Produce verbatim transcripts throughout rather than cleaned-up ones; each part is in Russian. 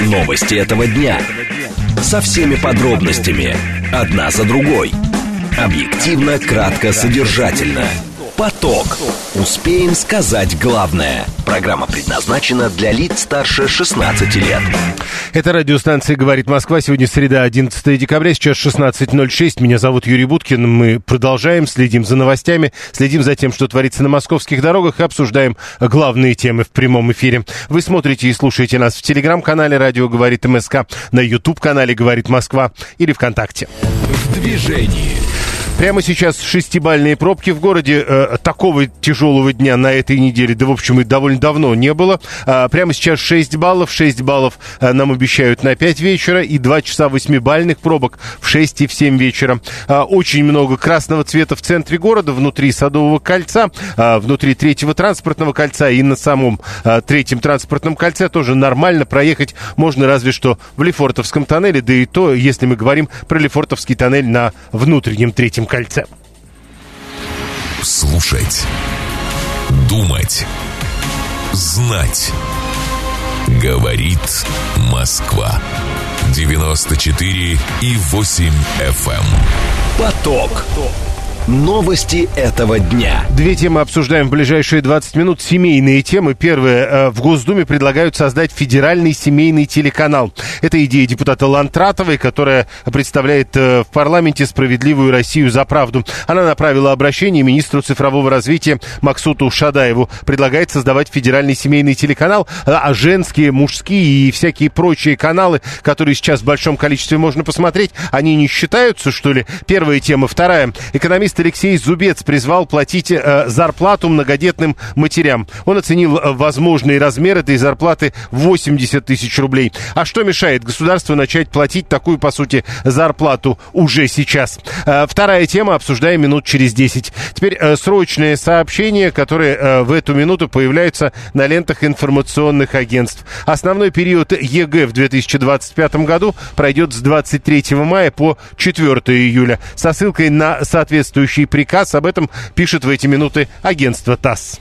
Новости этого дня. Со всеми подробностями. Одна за другой. Объективно, кратко, содержательно. Поток. Успеем сказать главное. Программа предназначена для лиц старше шестнадцати лет. Это радиостанция «Говорит Москва». Сегодня среда, одиннадцатое декабря, сейчас шестнадцать ноль шесть. Меня зовут Юрий Буткин. Мы продолжаем, следим за новостями, следим за тем, что творится на московских дорогах, и обсуждаем главные темы в прямом эфире. Вы смотрите и слушаете нас в телеграм-канале «Радио говорит МСК», на ютуб-канале «Говорит Москва» или ВКонтакте. В движении. Прямо сейчас шестибалльные пробки в городе. Э, такого тяжелого дня на этой неделе, да, в общем, и довольно давно не было. Э, прямо сейчас шесть баллов. шесть баллов э, нам обещают на пять вечера. И два часа восьмибалльных пробок в шесть и в семь вечера. Э, очень много красного цвета в центре города, внутри Садового кольца, э, внутри третьего транспортного кольца и на самом э, третьем транспортном кольце тоже нормально проехать можно, разве что в Лефортовском тоннеле. Да и то, если мы говорим про Лефортовский тоннель на внутреннем третьем кольце. Слушать, думать, знать. Говорит Москва. девяносто четыре и восемь эф эм. Поток. Новости этого дня. Две темы обсуждаем в ближайшие двадцать минут. Семейные темы. Первое. В Госдуме предлагают создать федеральный семейный телеканал. Это идея депутата Лантратовой, которая представляет в парламенте «Справедливую Россию за правду». Она направила обращение министру цифрового развития Максуту Шадаеву. Предлагает создавать федеральный семейный телеканал, а женские, мужские и всякие прочие каналы, которые сейчас в большом количестве можно посмотреть, они не считаются, что ли? Первая тема. Вторая. Экономист Алексей Зубец призвал платить э, зарплату многодетным матерям. Он оценил э, возможные размеры этой зарплаты в восемьдесят тысяч рублей. А что мешает государству начать платить такую, по сути, зарплату уже сейчас? Э, вторая тема, обсуждаем минут через десять. Теперь э, срочные сообщения, которые э, в эту минуту появляются на лентах информационных агентств. Основной период ЕГЭ в две тысячи двадцать пятом году пройдет с двадцать третьего мая по четвёртого июля. Со ссылкой на соответствующий приказ. Об этом пишет в эти минуты агентство ТАСС.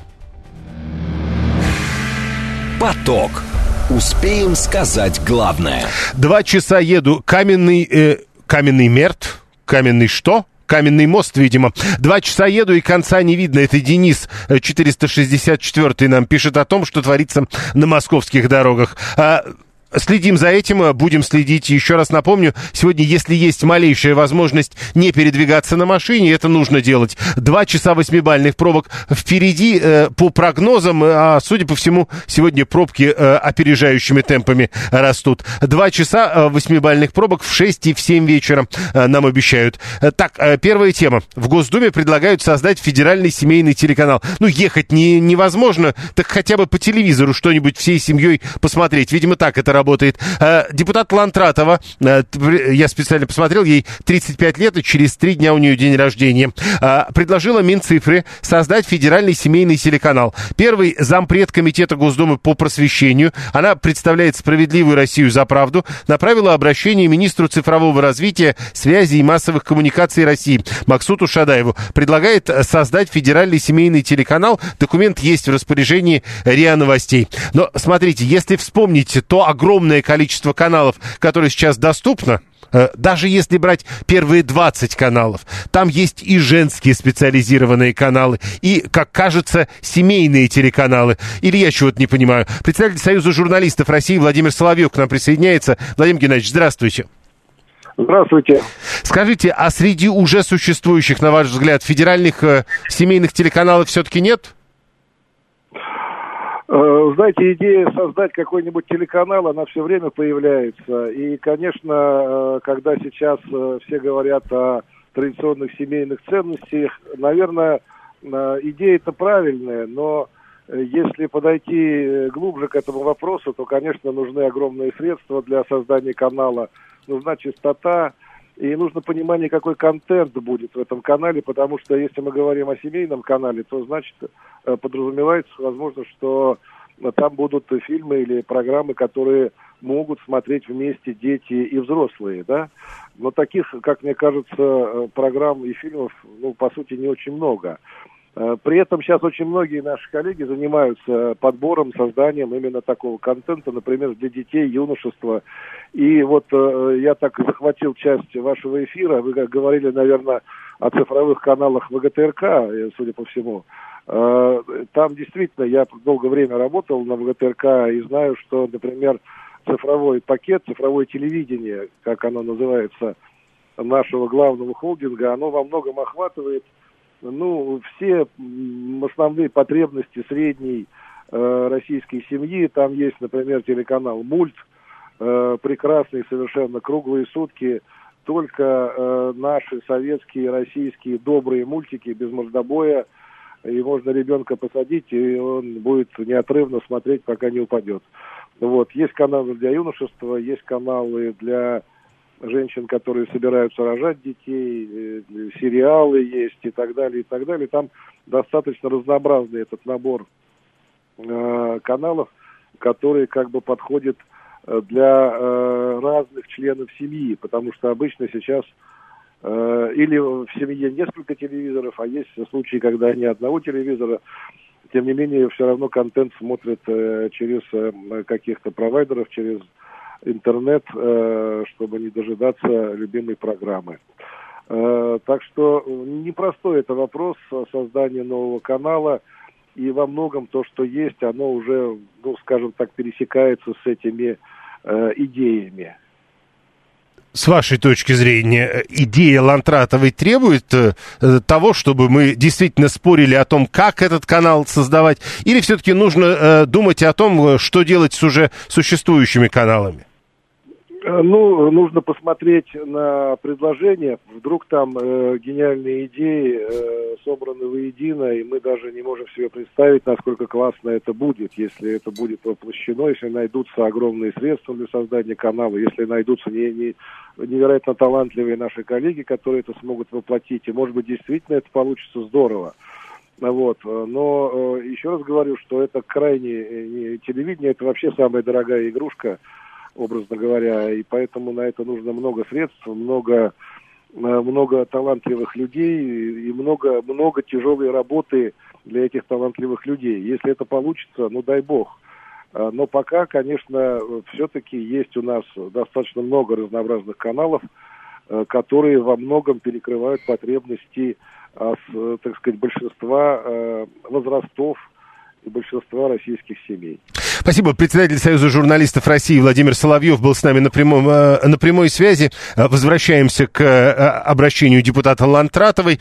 Поток. Успеем сказать главное. Два часа еду. Каменный... Э, каменный мерт? Каменный что? Каменный мост, видимо. Два часа еду, и конца не видно. Это Денис, четыреста шестьдесят четвёртый, нам пишет о том, что творится на московских дорогах. Следим за этим, будем следить. Еще раз напомню, сегодня, если есть малейшая возможность не передвигаться на машине, это нужно делать. Два часа восьмибалльных пробок впереди, э, по прогнозам, а, судя по всему, сегодня пробки э, опережающими темпами растут. Два часа э, восьмибалльных пробок в шесть и в семь вечера э, нам обещают. Так, э, первая тема. В Госдуме предлагают создать федеральный семейный телеканал. Ну, ехать не, невозможно, так хотя бы по телевизору что-нибудь всей семьей посмотреть. Видимо, так это работает. Работает. Депутат Лантратова, я специально посмотрел, ей тридцать пять лет, и через три дня у нее день рождения, предложила Минцифре создать федеральный семейный телеканал. Первый зампред комитета Госдумы по просвещению, она представляет «Справедливую Россию за правду», направила обращение министру цифрового развития, связи и массовых коммуникаций России Максуту Шадаеву. Предлагает создать федеральный семейный телеканал. Документ есть в распоряжении РИА Новостей. Но смотрите, если вспомнить то огромное огромное количество каналов, которые сейчас доступно, даже если брать первые двадцать каналов, там есть и женские специализированные каналы, и, как кажется, семейные телеканалы. Или я чего-то не понимаю. Представитель Союза журналистов России Владимир Соловьев к нам присоединяется. Владимир Геннадьевич, здравствуйте. Здравствуйте. Скажите, а среди уже существующих, на ваш взгляд, федеральных э, семейных телеканалов все-таки нет? Знаете, идея создать какой-нибудь телеканал, она все время появляется. И, конечно, когда сейчас все говорят о традиционных семейных ценностях, наверное, идея-то правильная, но если подойти глубже к этому вопросу, то, конечно, нужны огромные средства для создания канала, нужна частота. И нужно понимание, какой контент будет в этом канале, потому что если мы говорим о семейном канале, то, значит, подразумевается, возможно, что там будут фильмы или программы, которые могут смотреть вместе дети и взрослые, да. Но таких, как мне кажется, программ и фильмов, ну, по сути, не очень много. При этом сейчас очень многие наши коллеги занимаются подбором, созданием именно такого контента, например, для детей, юношества. И вот э, я так захватил часть вашего эфира. Вы как говорили, наверное, о цифровых каналах ВГТРК, судя по всему. Э, там действительно я долгое время работал на ВГТРК и знаю, что, например, цифровой пакет, цифровое телевидение, как оно называется, нашего главного холдинга, оно во многом охватывает ну, все основные потребности средней э, российской семьи. Там есть, например, телеканал «Мульт», э, прекрасные совершенно круглые сутки, только э, наши советские, российские добрые мультики без мордобоя, и можно ребенка посадить, и он будет неотрывно смотреть, пока не упадет. Вот. Есть каналы для юношества, есть каналы для женщин, которые собираются рожать детей, сериалы есть и так далее, и так далее. Там достаточно разнообразный этот набор э, каналов, которые как бы подходят для э, разных членов семьи, потому что обычно сейчас э, или в семье несколько телевизоров, а есть случаи, когда ни одного телевизора. Тем не менее, все равно контент смотрят э, через э, каких-то провайдеров, через интернет, э, чтобы не дожидаться любимой программы. Э, так что непростой это вопрос создания нового канала, и во многом то, что есть, оно уже, ну, скажем так, пересекается с этими э, идеями. С вашей точки зрения, идея Лантратовой требует э, того, чтобы мы действительно спорили о том, как этот канал создавать, или все-таки нужно э, думать о том, что делать с уже существующими каналами? Ну, нужно посмотреть на предложения. Вдруг там э, гениальные идеи э, собраны воедино, и мы даже не можем себе представить, насколько классно это будет, если это будет воплощено, если найдутся огромные средства для создания канала, если найдутся не, не, невероятно талантливые наши коллеги, которые это смогут воплотить. И, может быть, действительно это получится здорово. Вот. Но э, еще раз говорю, что это крайне... Э, телевидение – это вообще самая дорогая игрушка, образно говоря, и поэтому на это нужно много средств, много, много талантливых людей и много, много тяжелой работы для этих талантливых людей. Если это получится, ну дай бог. Но пока, конечно, все-таки есть у нас достаточно много разнообразных каналов, которые во многом перекрывают потребности, так сказать, большинства возрастов и большинства российских семей. Спасибо. Председатель Союза журналистов России Владимир Соловьев был с нами на, прямом, на прямой связи. Возвращаемся к обращению депутата Лантратовой.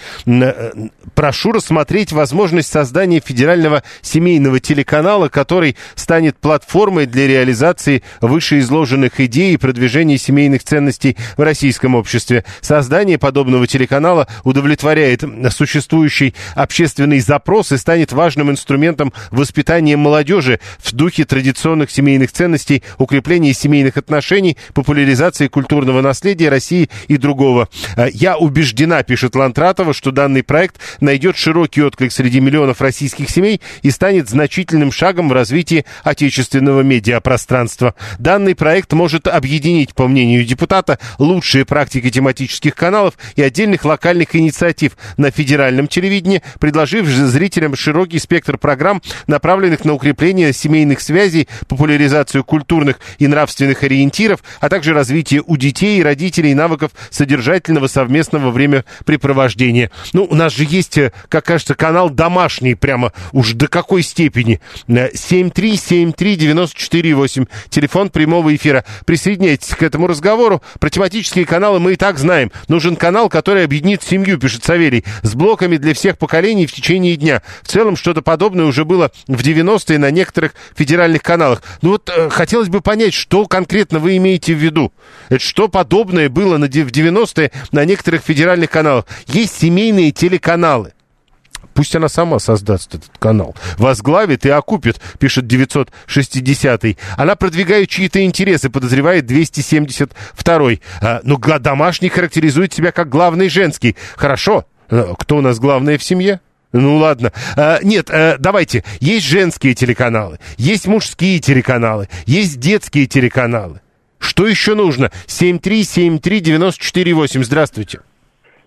Прошу рассмотреть возможность создания федерального семейного телеканала, который станет платформой для реализации вышеизложенных идей и продвижения семейных ценностей в российском обществе. Создание подобного телеканала удовлетворяет существующий общественный запрос и станет важным инструментом воспитания молодежи в духе традиционных семейных ценностей, укрепления семейных отношений, популяризации культурного наследия России и другого. Я убеждена, пишет Лантратова, что данный проект найдет широкий отклик среди миллионов российских семей и станет значительным шагом в развитии отечественного медиапространства. Данный проект может объединить, по мнению депутата, лучшие практики тематических каналов и отдельных локальных инициатив на федеральном телевидении, предложив зрителям широкий спектр программ, направленных на укрепление семейных связей, популяризацию культурных и нравственных ориентиров, а также развитие у детей и родителей навыков содержательного совместного времяпрепровождения. Ну, у нас же есть, как кажется, канал домашний, прямо уж до какой степени. семь три семь три девять четыре восемь. Телефон прямого эфира. Присоединяйтесь к этому разговору. Про тематические каналы мы и так знаем. Нужен канал, который объединит семью, пишет Савелий, с блоками для всех поколений в течение дня. В целом, что-то подобное уже было в девяностые на некоторых федеральных каналах. Ну вот э, хотелось бы понять, что конкретно вы имеете в виду. Это что подобное было на, в девяностые на некоторых федеральных каналах. Есть семейные телеканалы. Пусть она сама создаст этот канал. Возглавит и окупит, пишет девятьсот шестидесятый. Она продвигает чьи-то интересы, подозревает двести семьдесят второй. А, ну, домашний характеризует себя как главный женский. Хорошо. Кто у нас главный в семье? Ну, ладно. А, нет, а, давайте. Есть женские телеканалы, есть мужские телеканалы, есть детские телеканалы. Что еще нужно? семь три семь три девять четыре восемь. Здравствуйте.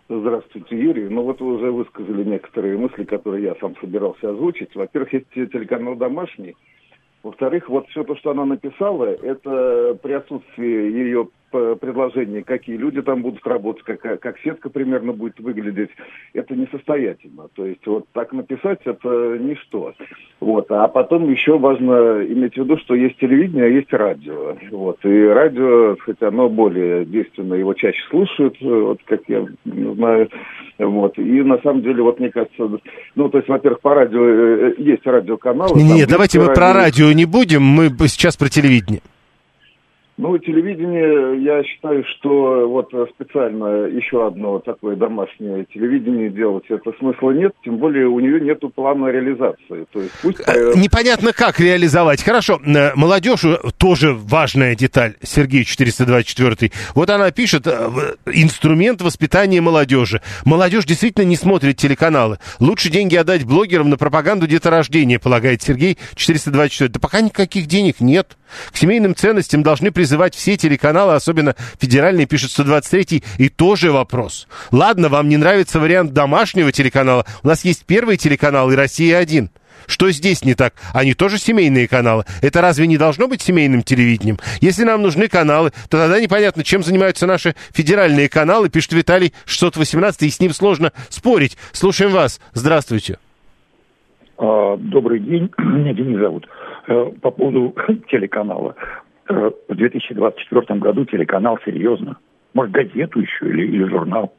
Здравствуйте, Юрий. Ну вот вы уже высказали некоторые мысли, которые я сам собирался озвучить. Во-первых, есть телеканал «Домашний». Во-вторых, вот все то, что она написала, это при отсутствии ее предложений, какие люди там будут работать, как, как сетка примерно будет выглядеть, это несостоятельно. То есть вот так написать, это ничто. Вот. А потом еще важно иметь в виду, что есть телевидение, а есть радио. Вот. И радио, хотя оно более действенно, его чаще слушают, вот как я знаю. Вот. И на самом деле, вот мне кажется, ну, то есть, во-первых, по радио есть радиоканалы. Не, не, давайте мы радио... про радио не будем, мы сейчас про телевидение. Ну, телевидение, я считаю, что вот специально еще одно такое домашнее телевидение делать, это смысла нет, тем более у нее нету плана реализации. То есть пусть... Непонятно, как реализовать. Хорошо, молодежь тоже важная деталь, Сергей четыреста двадцать четыре. Вот она пишет, инструмент воспитания молодежи. Молодежь действительно не смотрит телеканалы. Лучше деньги отдать блогерам на пропаганду деторождения, полагает Сергей четыреста двадцать четыре. Да пока никаких денег нет. К семейным ценностям должны призывать все телеканалы, особенно федеральные, пишет сто двадцать третий, и тоже вопрос. Ладно, вам не нравится вариант домашнего телеканала, у нас есть Первый телеканал и Россия один. Что здесь не так? Они тоже семейные каналы. Это разве не должно быть семейным телевидением? Если нам нужны каналы, то тогда непонятно, чем занимаются наши федеральные каналы, пишет Виталий шестьсот восемнадцать, и с ним сложно спорить. Слушаем вас. Здравствуйте. Добрый день. Меня Денис зовут. По поводу телеканала. В две тысячи двадцать четвёртом году телеканал серьезно. Может, газету еще или, или журнал.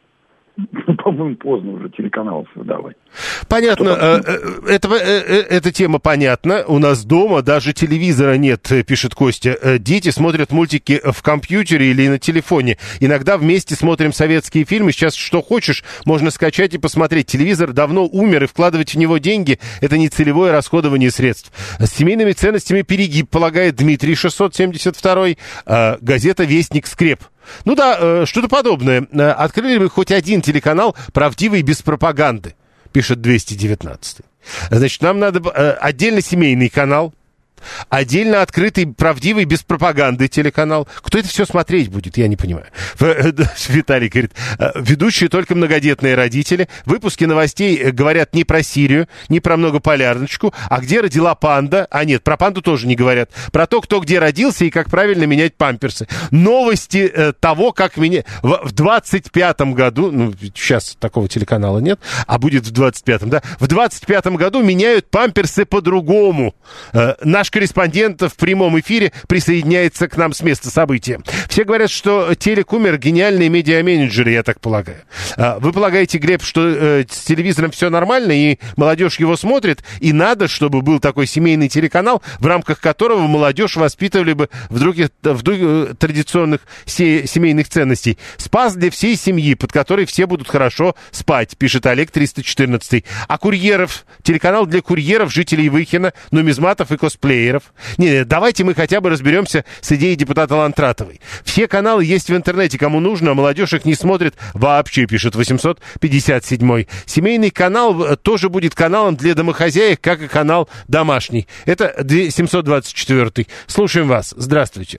По-моему, поздно уже телеканал создавать. Понятно. Это, эта тема понятна. У нас дома даже телевизора нет, пишет Костя. Дети смотрят мультики в компьютере или на телефоне. Иногда вместе смотрим советские фильмы. Сейчас что хочешь, можно скачать и посмотреть. Телевизор давно умер, и вкладывать в него деньги – это не целевое расходование средств. С семейными ценностями перегиб, полагает Дмитрий шестьсот семьдесят два. Газета «Вестник Скреп». Ну да, что-то подобное. Открыли бы хоть один телеканал, правдивый, без пропаганды, пишет двести девятнадцать. Значит, нам надо отдельно семейный канал, отдельно открытый, правдивый, без пропаганды телеканал. Кто это все смотреть будет, я не понимаю. Виталий говорит, ведущие только многодетные родители. Выпуски новостей говорят не про Сирию, не про многополярночку, а где родила панда. А нет, про панду тоже не говорят. Про то, кто где родился и как правильно менять памперсы. Новости э, того, как меня... В, в двадцать пятом году, ну, сейчас такого телеканала нет, а будет в двадцать пятом, да? В двадцать пятом году меняют памперсы по-другому. Э, наш корреспондент в прямом эфире присоединяется к нам с места события. Все говорят, что телек умер, гениальные медиаменеджеры, я так полагаю. Вы полагаете, Глеб, что э, с телевизором все нормально, и молодежь его смотрит, и надо, чтобы был такой семейный телеканал, в рамках которого молодежь воспитывали бы в других, в других традиционных се, семейных ценностей. Спас для всей семьи, под которой все будут хорошо спать, пишет Олег триста четырнадцать. А курьеров? Телеканал для курьеров, жителей Выхина, нумизматов и косплееров. Не, давайте мы хотя бы разберемся с идеей депутата Лантратовой. Все каналы есть в интернете, кому нужно, а молодежь их не смотрит вообще, пишет восемьсот пятьдесят семь. Семейный канал тоже будет каналом для домохозяек, как и канал домашний. Это семьсот двадцать четыре. Слушаем вас. Здравствуйте.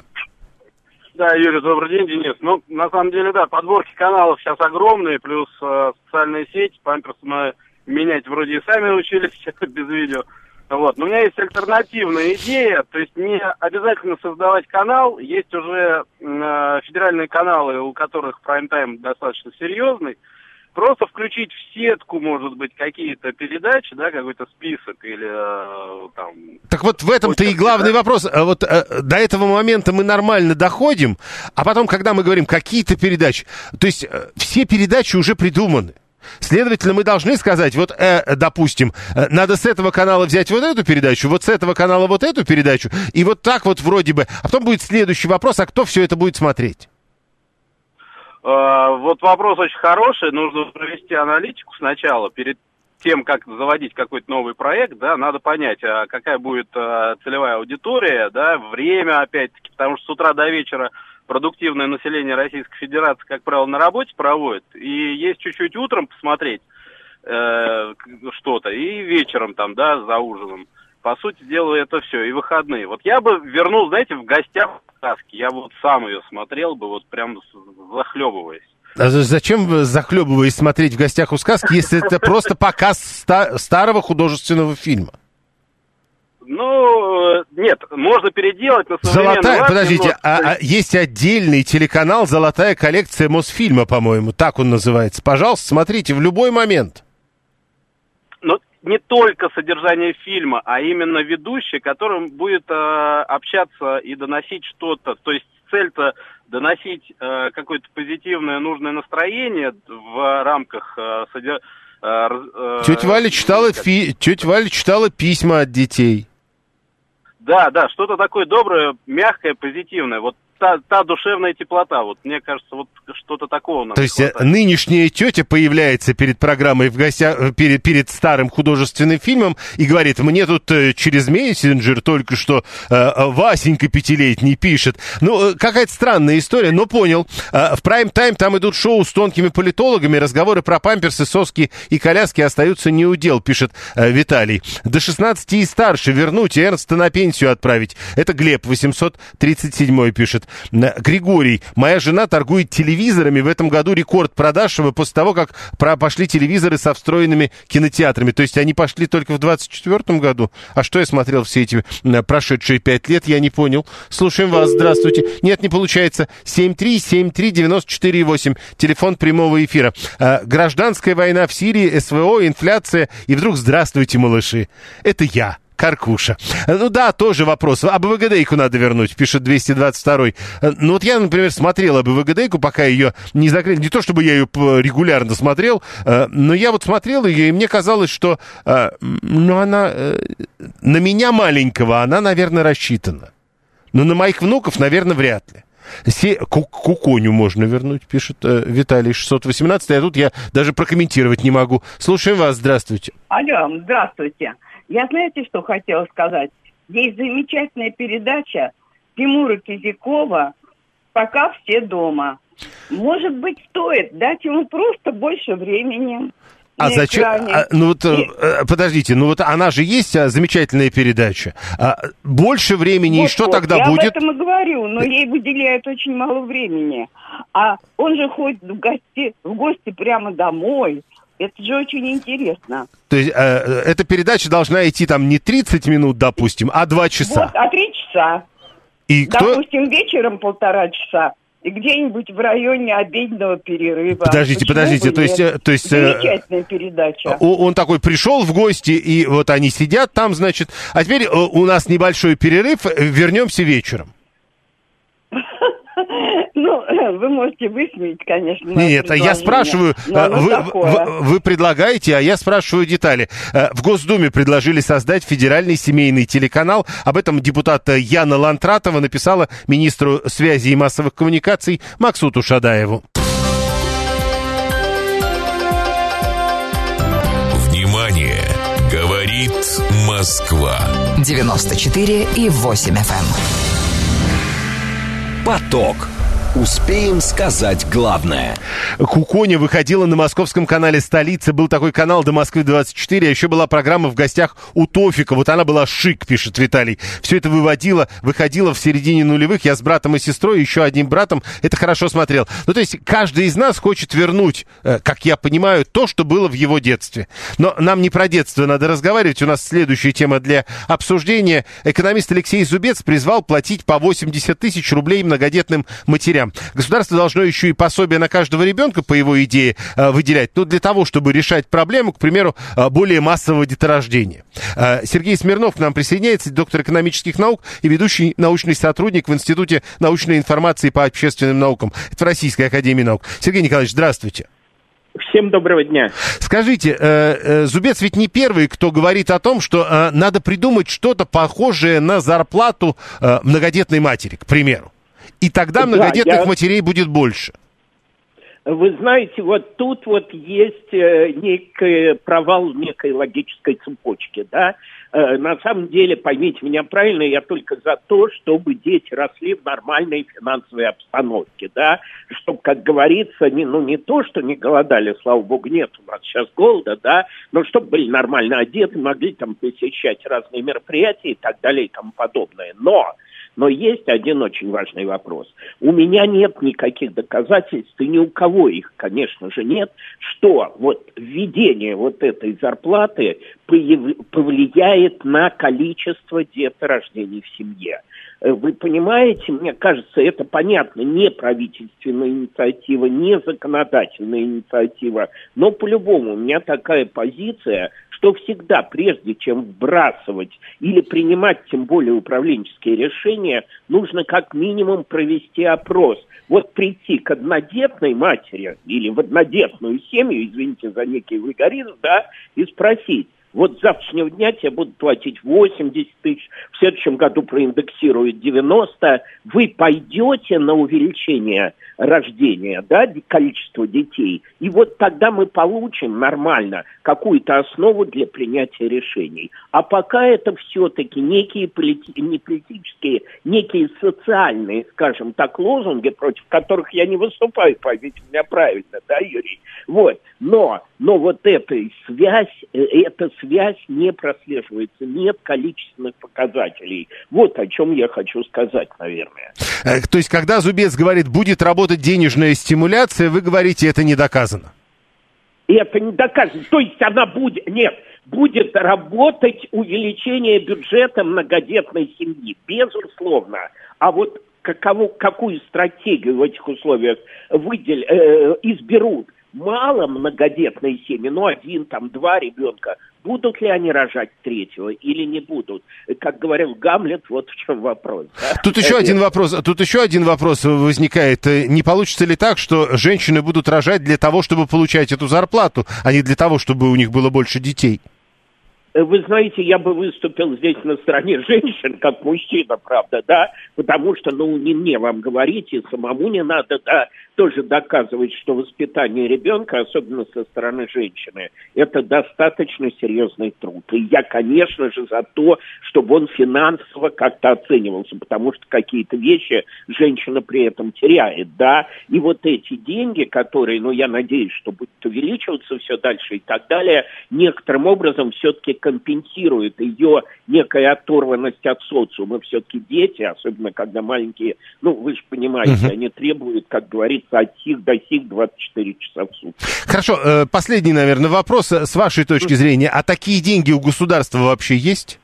Да, Юрий, добрый день, Денис. Ну, на самом деле, да, подборки каналов сейчас огромные, плюс э, социальные сети, памперсы мы менять вроде и сами учились без видео. Вот. Но у меня есть альтернативная идея, то есть не обязательно создавать канал, есть уже э, федеральные каналы, у которых прайм-тайм достаточно серьезный, просто включить в сетку, может быть, какие-то передачи, да, какой-то список или э, там... Так вот в этом-то и главный вопрос. Вот э, до этого момента мы нормально доходим, а потом, когда мы говорим какие-то передачи, то есть э, все передачи уже придуманы. Следовательно, мы должны сказать, вот, э, допустим, э, надо с этого канала взять вот эту передачу, вот с этого канала вот эту передачу, и вот так вот вроде бы. А потом будет следующий вопрос, а кто все это будет смотреть? Э, вот вопрос очень хороший, нужно провести аналитику сначала, перед тем, как заводить какой-то новый проект, да, надо понять, а какая будет а, целевая аудитория, да, время, опять-таки, потому что с утра до вечера продуктивное население Российской Федерации, как правило, на работе проводит, и есть чуть-чуть утром посмотреть э, что-то, и вечером там, да, за ужином. По сути дела, это все, и выходные. Вот я бы вернул, знаете, в гостях сказки, я вот сам ее смотрел бы, вот прям захлебываясь. А зачем, захлебываясь, смотреть «В гостях у сказки», если это просто показ ста- старого художественного фильма? Ну, нет, можно переделать на современный Золотая, лад подождите, немножко. а, а есть отдельный телеканал «Золотая коллекция Мосфильма», по-моему, так он называется. Пожалуйста, смотрите в любой момент. Но не только содержание фильма, а именно ведущий, которым будет э, общаться и доносить что-то. То есть цель-то доносить э, какое-то позитивное, нужное настроение в рамках э, содержания. Э, Тетя Валя читала, фи... Тетя Валя читала письма от детей. Да, да, что-то такое доброе, мягкое, позитивное. Вот та, та душевная теплота. Вот мне кажется, вот что-то такого нам То есть хватает. нынешняя тетя появляется перед программой в гостях, перед, перед старым художественным фильмом и говорит: мне тут э, через мессенджер только что э, Васенька пятилетний пишет. Ну, э, какая-то странная история, но понял. Э, в прайм-тайм там идут шоу с тонкими политологами, разговоры про памперсы, соски и коляски остаются не у дел, пишет э, Виталий. До шестнадцати и старше вернуть, Эрнста на пенсию отправить. Это Глеб, восемьсот тридцать седьмой пишет. Григорий: моя жена торгует телевизорами. В этом году рекорд продаж после того, как пошли телевизоры со встроенными кинотеатрами. То есть они пошли только в двадцать четвёртом году. А что я смотрел все эти прошедшие пять лет, я не понял. Слушаем вас, здравствуйте. Нет, не получается. семь три семь три девять четыре восемь. Телефон прямого эфира. Гражданская война в Сирии, СВО, инфляция. И вдруг здравствуйте, малыши. Это я. Каркуша. Ну да, тоже вопрос. А АБВГДейку надо вернуть, пишет двести двадцать второй. Ну вот я, например, смотрел АБВГДейку, пока ее не закрыли. Не то, чтобы я ее регулярно смотрел, но я вот смотрел ее, и мне казалось, что ну, она на меня маленького, она, наверное, рассчитана. Но на моих внуков, наверное, вряд ли. Се... Куконю можно вернуть, пишет э, Виталий шестьсот восемнадцать, а тут я даже прокомментировать не могу. Слушаем вас, здравствуйте. Алло, здравствуйте. Я знаете, что хотела сказать? Есть замечательная передача Тимура Кизякова «Пока все дома». Может быть, стоит дать ему просто больше времени. А зачем? А, ну вот, и... подождите, ну вот она же есть, а, замечательная передача. А, больше времени, вот, и что вот, тогда я будет? Я об этом и говорю, но ей выделяют очень мало времени. А он же ходит в гости, в гости прямо домой. Это же очень интересно. То есть э, эта передача должна идти там не тридцать минут, допустим, а два часа? Вот, а три часа. И допустим, кто... вечером полтора часа. И где-нибудь в районе обеденного перерыва. Подождите, Почему подождите, то есть, то есть... Замечательная передача. Он такой пришел в гости, и вот они сидят там, значит... А теперь у нас небольшой перерыв, вернемся вечером. Ну, вы можете высмеять, конечно. Нет, я спрашиваю, вы, вы, вы предлагаете, а я спрашиваю детали. В Госдуме предложили создать федеральный семейный телеканал. Об этом депутат Яна Лантратова написала министру связи и массовых коммуникаций Максуту Шадаеву. Внимание! Говорит Москва. девяносто четыре и восемь эф эм. Поток. Успеем сказать главное. Куконя выходила на московском канале «Столица». Был такой канал до Москвы двадцать четыре. А еще была программа «В гостях у Тофика». Вот она была шик, пишет Виталий. Все это выводило, выходило в середине нулевых. Я с братом и сестрой, еще одним братом, это хорошо смотрел. Ну, то есть, каждый из нас хочет вернуть, как я понимаю, то, что было в его детстве. Но нам не про детство надо разговаривать. У нас следующая тема для обсуждения. Экономист Алексей Зубец призвал платить по восемьдесят тысяч рублей многодетным матерям. Государство должно еще и пособие на каждого ребенка, по его идее, выделять, ну, для того, чтобы решать проблему, к примеру, более массового деторождения. Сергей Смирнов к нам присоединяется, доктор экономических наук и ведущий научный сотрудник в Институте научной информации по общественным наукам. Это в Российской академии наук. Сергей Николаевич, здравствуйте. Всем доброго дня. Скажите, э, э, Зубец ведь не первый, кто говорит о том, что э, надо придумать что-то похожее на зарплату э, многодетной матери, к примеру. И тогда многодетных да, я... матерей будет больше. Вы знаете, вот тут вот есть э, некий провал некой логической цепочки, да. Э, на самом деле, поймите меня правильно, я только за то, чтобы дети росли в нормальной финансовой обстановке, да. Чтобы, как говорится, не, ну не то, что не голодали, слава богу, нет у нас сейчас голода, да, но чтобы были нормально одеты, могли там посещать разные мероприятия и так далее и тому подобное. Но Но есть один очень важный вопрос. У меня нет никаких доказательств, и ни у кого их, конечно же, нет, что вот введение вот этой зарплаты повлияет на количество деторождений в семье. Вы понимаете, мне кажется, это понятно, не правительственная инициатива, не законодательная инициатива, но по-любому у меня такая позиция, что всегда, прежде чем вбрасывать или принимать тем более управленческие решения, нужно как минимум провести опрос. Вот прийти к однодетной матери или в однодетную семью, извините за некий вульгаризм, да, и спросить: вот с завтрашнего дня тебе будут платить восемьдесят тысяч, в следующем году проиндексируют девяносто. Вы пойдете на увеличение рождения, да, количества детей, и вот тогда мы получим нормально какую-то основу для принятия решений. А пока это все-таки некие полити- не политические, некие социальные, скажем так, лозунги, против которых я не выступаю, поймите меня правильно, да, Юрий? Вот. Но, но вот эта связь, эта связь не прослеживается, нет количественных показателей. Вот о чем я хочу сказать, наверное. То есть, когда Зубец говорит, будет работать денежная стимуляция, вы говорите, это не доказано? Это не доказано. То есть она будет... Нет, будет работать увеличение бюджета многодетной семьи, безусловно. А вот каково, какую стратегию в этих условиях выдел, э, изберут мало многодетной семьи, ну, один, там, два ребенка, будут ли они рожать третьего или не будут? Как говорил Гамлет, вот в чем вопрос. Да? Тут еще один вопрос, тут еще один вопрос возникает. Не получится ли так, что женщины будут рожать для того, чтобы получать эту зарплату, а не для того, чтобы у них было больше детей? Вы знаете, я бы выступил здесь на стороне женщин, как мужчина, правда, да, потому что, ну, не мне вам говорить, и самому не надо, да, тоже доказывать, что воспитание ребенка, особенно со стороны женщины, это достаточно серьезный труд. И я, конечно же, за то, чтобы он финансово как-то оценивался, потому что какие-то вещи женщина при этом теряет, да, и вот эти деньги, которые, ну, я надеюсь, что будут увеличиваться все дальше и так далее, некоторым образом все-таки компенсирует ее некая оторванность от социума. Все-таки дети, особенно когда маленькие, ну, вы же понимаете, uh-huh. они требуют, как говорится, от сих до сих двадцать четыре часа в сутки. Хорошо, последний, наверное, вопрос с вашей точки зрения. А такие деньги у государства вообще есть?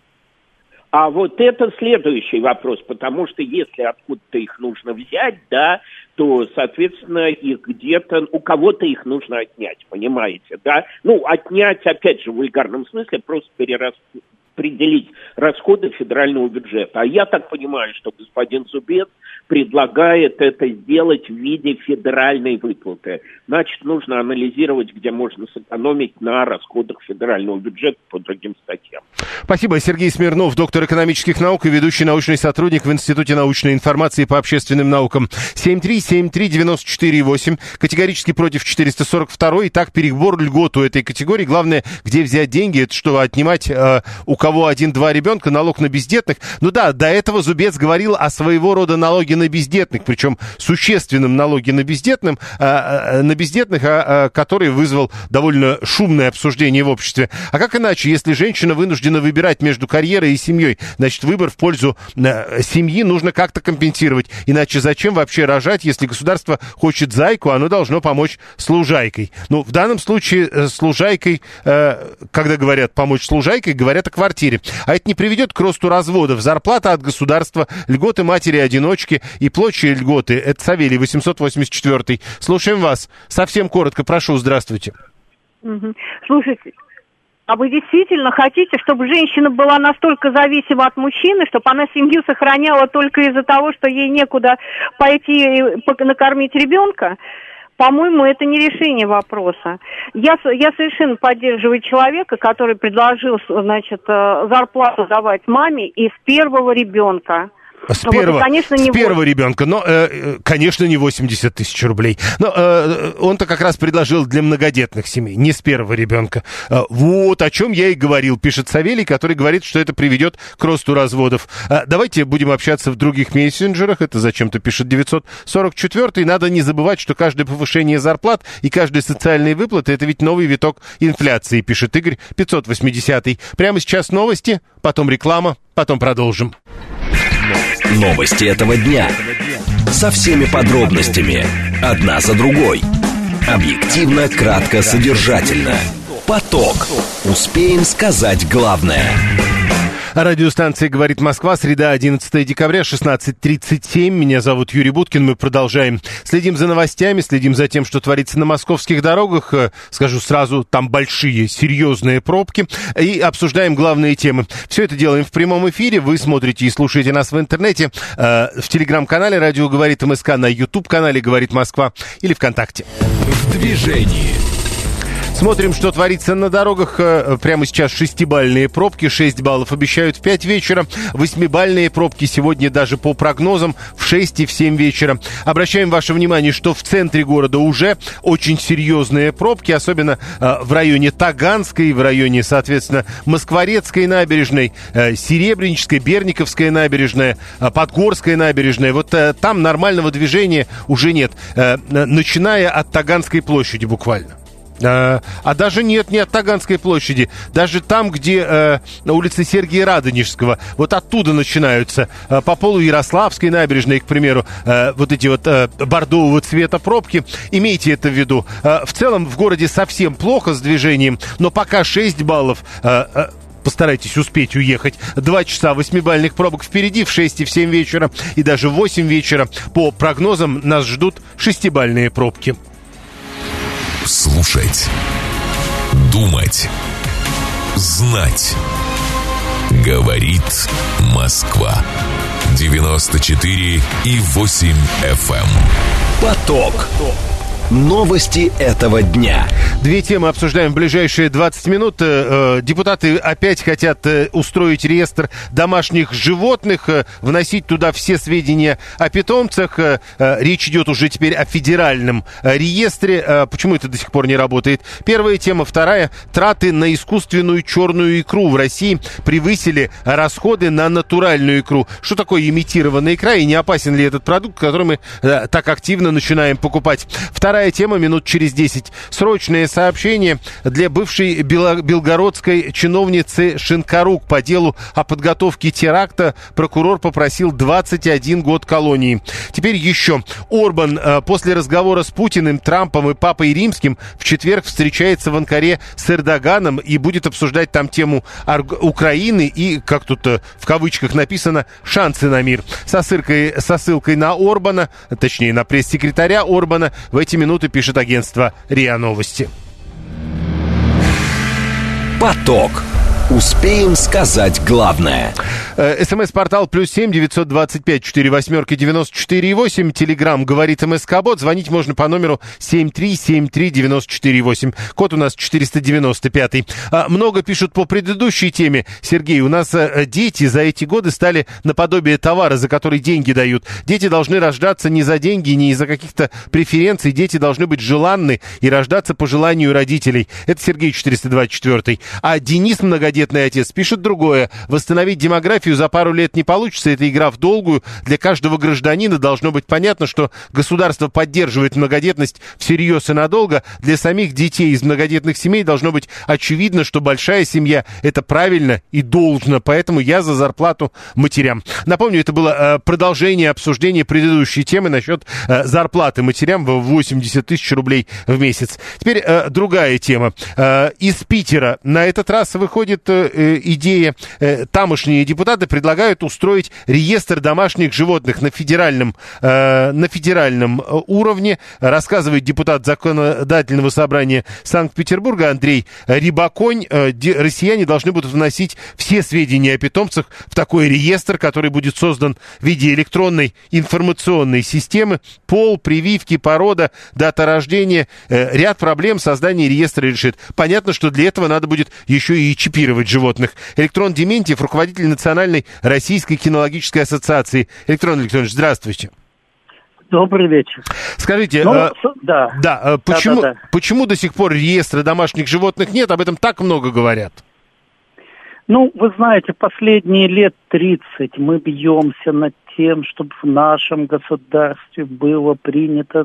А вот это следующий вопрос, потому что если откуда-то их нужно взять, да, то, соответственно, их где-то, у кого-то их нужно отнять, понимаете, да? Ну, отнять, опять же, в вульгарном смысле, просто перераспределить расходы федерального бюджета. А я так понимаю, что господин Зубец предлагает это сделать в виде федеральной выплаты. Значит, нужно анализировать, где можно сэкономить на расходах федерального бюджета по другим статьям. Спасибо. Сергей Смирнов, доктор экономических наук и ведущий научный сотрудник в Институте научной информации по общественным наукам. семь три семь три девять четыре восемь. Категорически против четыреста сорок два. Итак, перебор льгот у этой категории. Главное, где взять деньги, это что, отнимать э, у кого один-два ребенка, налог на бездетных. Ну да, до этого Зубец говорил о своего рода налоге на бездетных, причем существенном налоге на бездетным, э, на бездетных, э, который вызвал довольно шумное обсуждение в обществе. А как иначе, если женщина вынуждена выбирать между карьерой и семьей? Значит, выбор в пользу э, семьи нужно как-то компенсировать. Иначе зачем вообще рожать, если государство хочет зайку, оно должно помочь с лужайкой? Ну, в данном случае э, с лужайкой, э, когда говорят помочь с лужайкой, говорят о квартире. А это не приведет к росту разводов. Зарплата от государства, льготы матери-одиночки и прочие льготы. Это Савелий, восемьсот восемьдесят четыре. Слушаем вас. Совсем коротко, прошу, здравствуйте. Угу. Слушайте, а вы действительно хотите, чтобы женщина была настолько зависима от мужчины, чтобы она семью сохраняла только из-за того, что ей некуда пойти и накормить ребенка? По-моему, это не решение вопроса. Я, я совершенно поддерживаю человека, который предложил, значит, зарплату давать маме из первого ребенка. С первого, вот, конечно, не с первого ребенка, но, э, конечно, не восемьдесят тысяч рублей. Но э, он-то как раз предложил для многодетных семей, не с первого ребенка. Э, вот о чем я и говорил, пишет Савелий, который говорит, что это приведет к росту разводов. Э, давайте будем общаться в других мессенджерах. Это зачем-то пишет девятьсот сорок четыре. Надо не забывать, что каждое повышение зарплат и каждые социальные выплаты — это ведь новый виток инфляции, пишет Игорь пятьсот восемьдесят. Прямо сейчас новости, потом реклама, потом продолжим. Новости. Новости этого дня. Со всеми подробностями. Одна за другой. Объективно, кратко, содержательно. Поток. Успеем сказать главное. Радиостанция «Говорит Москва», среда, одиннадцатое декабря, шестнадцать тридцать семь. Меня зовут Юрий Буткин. Мы продолжаем. Следим за новостями, следим за тем, что творится на московских дорогах. Скажу сразу, там большие, серьезные пробки. И обсуждаем главные темы. Все это делаем в прямом эфире. Вы смотрите и слушаете нас в интернете, в телеграм-канале «Радио говорит МСК», на YouTube-канале «Говорит Москва» или ВКонтакте. В движении. Смотрим, что творится на дорогах. Прямо сейчас шестибалльные пробки. шесть баллов обещают в пять вечера. Восьмибалльные пробки сегодня даже по прогнозам в шесть и в семь вечера. Обращаем ваше внимание, что в центре города уже очень серьезные пробки. Особенно в районе Таганской, в районе, соответственно, Москворецкой набережной, Серебрянической, Берниковская набережная, Подгорская набережная. Вот там нормального движения уже нет. Начиная от Таганской площади буквально. А, а даже нет, не от Таганской площади. Даже там, где э, на улице Сергия Радонежского, вот оттуда начинаются э, по полу Ярославской набережной, к примеру, э, вот эти вот э, бордового цвета пробки. Имейте это в виду. Э, в целом в городе совсем плохо с движением, но пока шесть баллов... Э, э, Постарайтесь успеть уехать. Два часа восьмибалльных пробок впереди, в шесть и в семь вечера, и даже в восемь вечера. По прогнозам нас ждут шестибалльные пробки. Слушать, думать, знать. Говорит Москва. девяносто четыре и восемь эф эм. Поток. Новости этого дня. Две темы обсуждаем в ближайшие двадцать минут. Депутаты опять хотят устроить реестр домашних животных, вносить туда все сведения о питомцах. Речь идет уже теперь о федеральном реестре. Почему это до сих пор не работает? Первая тема. Вторая. Траты на искусственную черную икру в России превысили расходы на натуральную икру. Что такое имитированная икра и не опасен ли этот продукт, который мы так активно начинаем покупать? Вторая тема минут через десять. Срочное сообщение для бывшей бело- белгородской чиновницы Шинкарук по делу о подготовке теракта. Прокурор попросил двадцать один год колонии. Теперь еще. Орбан э, после разговора с Путиным, Трампом и Папой Римским в четверг встречается в Анкаре с Эрдоганом и будет обсуждать там тему Ар- Украины и, как тут э, в кавычках написано, шансы на мир. Со ссылкой, со ссылкой на Орбана, точнее на пресс-секретаря Орбана, в эти минуты пишет агентство РИА Новости. Поток. Успеем сказать главное. СМС-портал плюс семь девятьсот двадцать пять четыре восьмерки девяносто четыре восемь. Телеграмм говорит МСК-бот. Звонить можно по номеру семь три семь три девяносто четыре восемь. Код у нас четыреста девяносто пять. Много пишут по предыдущей теме. Сергей, у нас дети за эти годы стали наподобие товара, за который деньги дают. Дети должны рождаться не за деньги, не из-за каких-то преференций. Дети должны быть желанны и рождаться по желанию родителей. Это Сергей четыреста двадцать четыре. А Денис, многодетный отец, пишет другое. Восстановить демографию за пару лет не получится. Это игра в долгую. Для каждого гражданина должно быть понятно, что государство поддерживает многодетность всерьез и надолго. Для самих детей из многодетных семей должно быть очевидно, что большая семья – это правильно и должно. Поэтому я за зарплату матерям. Напомню, это было э, продолжение обсуждения предыдущей темы насчет э, зарплаты матерям в восемьдесят тысяч рублей в месяц. Теперь э, другая тема. Э, из Питера на этот раз выходит идея. Тамошние депутаты предлагают устроить реестр домашних животных на федеральном, на федеральном уровне. Рассказывает депутат Законодательного собрания Санкт-Петербурга Андрей Рибаконь. Россияне должны будут вносить все сведения о питомцах в такой реестр, который будет создан в виде электронной информационной системы. Пол, прививки, порода, дата рождения. Ряд проблем создание реестра решит. Понятно, что для этого надо будет еще и чипировать животных. Электрон Дементьев, руководитель Национальной Российской кинологической ассоциации. Электрон Александрович, здравствуйте. Добрый вечер. Скажите, ну, а, да. Да, почему, да, да, да. почему до сих пор реестра домашних животных нет? Об этом так много говорят. Ну, вы знаете, последние лет тридцать мы бьемся над тем, чтобы в нашем государстве было принято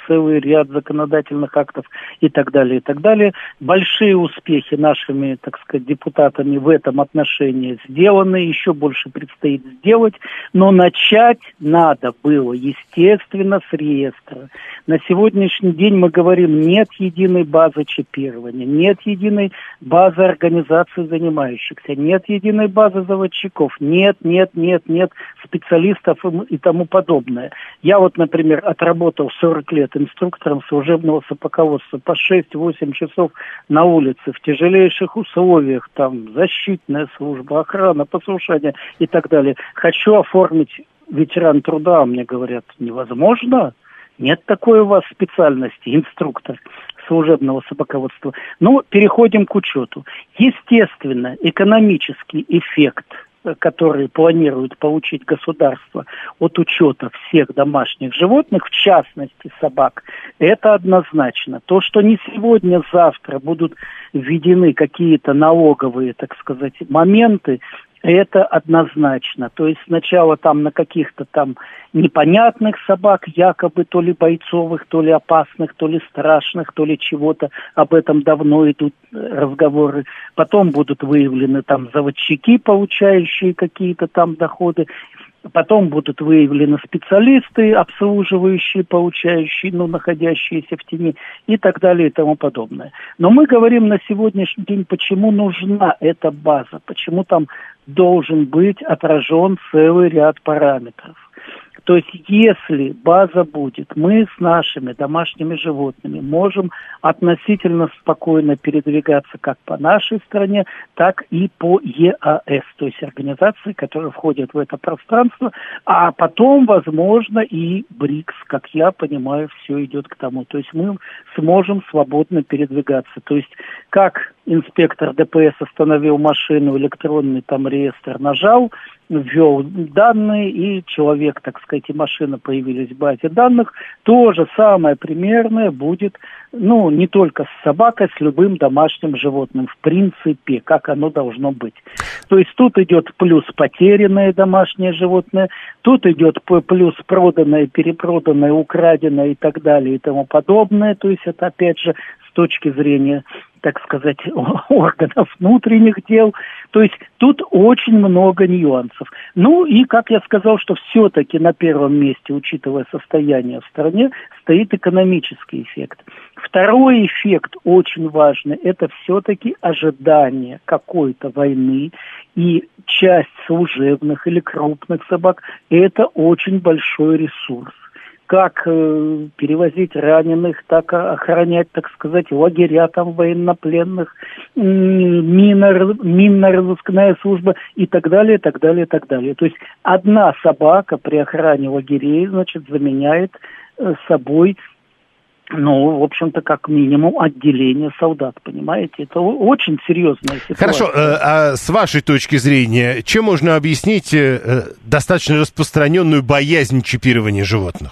целый ряд законодательных актов и так далее, и так далее. Большие успехи нашими, так сказать, депутатами в этом отношении сделаны, еще больше предстоит сделать, но начать надо было, естественно, с реестра. На сегодняшний день мы говорим, нет единой базы чипирования, нет единой базы организации занимающихся, нет единой базы заводчиков, нет, нет, нет, нет специалистов и, и тому подобное. Я вот, например, отработал сорок лет инструктором служебного собаководства по шесть-восемь часов на улице в тяжелейших условиях, там защитная служба, охрана, послушание и так далее. Хочу оформить ветеран труда, мне говорят, невозможно. Нет такой у вас специальности, инструктор служебного собаководства. Ну, переходим к учету. Естественно, экономический эффект, который планирует получить государство от учета всех домашних животных, в частности собак, это однозначно. То, что не сегодня-завтра будут введены какие-то налоговые, так сказать, моменты, это однозначно. То есть сначала там на каких-то там непонятных собак, якобы то ли бойцовых, то ли опасных, то ли страшных, то ли чего-то, об этом давно идут разговоры. Потом будут выявлены там заводчики, получающие какие-то там доходы. Потом будут выявлены специалисты, обслуживающие, получающие, ну, находящиеся в тени и так далее и тому подобное. Но мы говорим на сегодняшний день, почему нужна эта база, почему там должен быть отражен целый ряд параметров. То есть, если база будет, мы с нашими домашними животными можем относительно спокойно передвигаться как по нашей стране, так и по ЕАС, то есть организации, которые входят в это пространство, а потом, возможно, и БРИКС, как я понимаю, все идет к тому. То есть мы сможем свободно передвигаться. То есть, как инспектор ДПС остановил машину, электронный там реестр нажал, ввел данные, и человек, так сказать, и машина появились в базе данных, то же самое примерное будет, ну, не только с собакой, с любым домашним животным, в принципе, как оно должно быть. То есть тут идет плюс потерянное домашнее животное, тут идет плюс проданное, перепроданное, украденное и так далее и тому подобное. То есть это, опять же, с точки зрения, так сказать, органов внутренних дел. То есть тут очень много нюансов. Ну и, как я сказал, что все-таки на первом месте, учитывая состояние в стране, стоит экономический эффект. Второй эффект очень важный, это все-таки ожидание какой-то войны, и часть служебных или крупных собак – это очень большой ресурс. Как э, перевозить раненых, так охранять, так сказать, лагеря там военнопленных, минно-розыскная служба и так далее, и так далее, и так далее. То есть одна собака при охране лагерей, значит, заменяет э, собой, ну, в общем-то, как минимум, отделение солдат, понимаете? Это очень серьезная ситуация. Хорошо, а с вашей точки зрения, чем можно объяснить достаточно распространенную боязнь чипирования животных?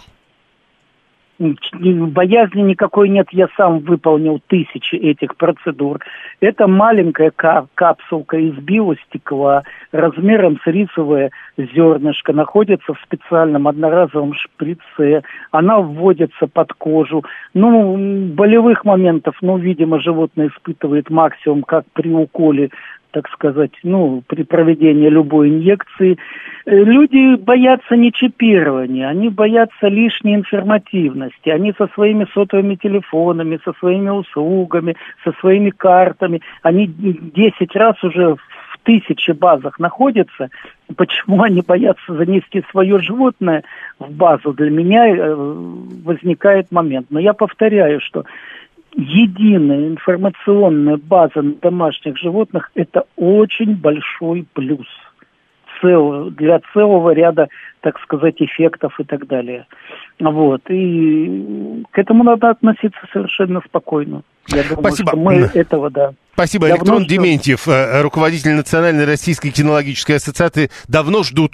Боязни никакой нет, я сам выполнил тысячи этих процедур. Это маленькая кап- капсулка из биостекла размером с рисовое зернышко, находится в специальном одноразовом шприце, она вводится под кожу. Ну, болевых моментов, ну, видимо, животное испытывает максимум, как при уколе, так сказать, ну, при проведении любой инъекции. Люди боятся не чипирования, они боятся лишней информативности. Они со своими сотовыми телефонами, со своими услугами, со своими картами, они десять раз уже в тысячи базах находятся. Почему они боятся занести свое животное в базу? Для меня возникает момент. Но я повторяю, что единая информационная база на домашних животных – это очень большой плюс цел, для целого ряда, так сказать, эффектов и так далее. Вот. И к этому надо относиться совершенно спокойно. Я думаю, Спасибо. Что мы этого, да. Спасибо. Электрон Дементьев, руководитель Национальной российской кинологической ассоциации, давно ждут.